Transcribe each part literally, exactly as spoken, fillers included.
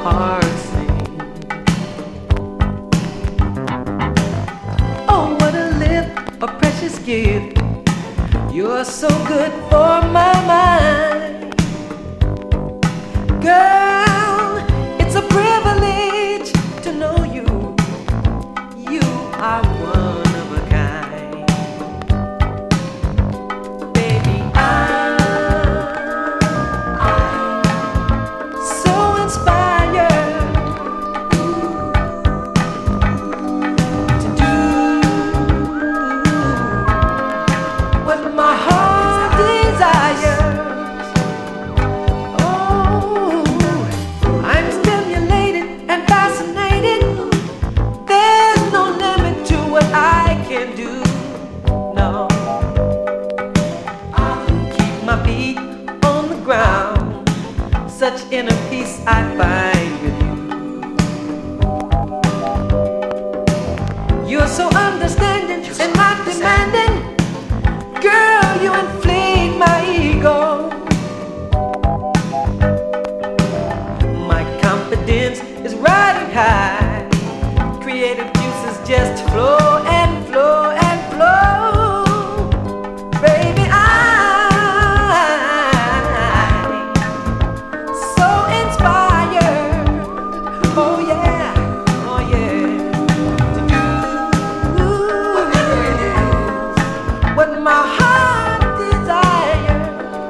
heart sing. Oh, what a lift, a precious gift. You're so good for my mind. Girl, it's a privilege to know you. You are one of a kind. Baby, I'm, I'm so inspired to do what my heart desires. Oh, I'm stimulated and fascinated. There's no limit to what I can do. No, I'll keep my feet on the ground. Such inner peace I find with you. You're so understanding and not demanding. Girl, you inflate my ego. My confidence is riding high. Creative juices just flow and flow and flow. Baby, I'm so inspired. Oh yeah, oh yeah. To do whatever it is, what my heart desires.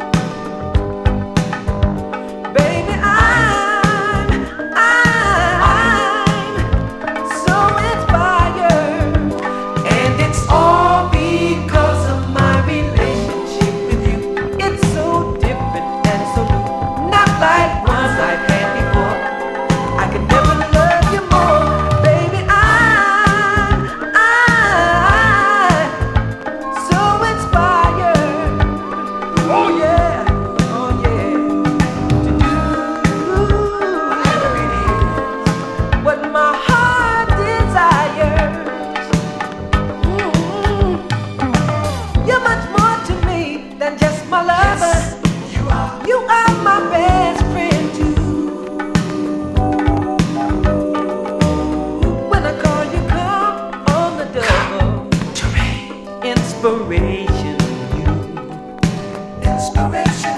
Baby, I'm, I'm so inspired. And it's all because of my relationship with you. It's so different and so new. Not like ones I've had before. I could never love you more. Baby, I'm, I'm so inspired. Oh yeah, oh yeah. To do whatever it is, what my heart desires. Mm. You're much more to me than just my lover. You are. You are my best friend too. When I call you, come on the double. Inspiration, you. Inspiration.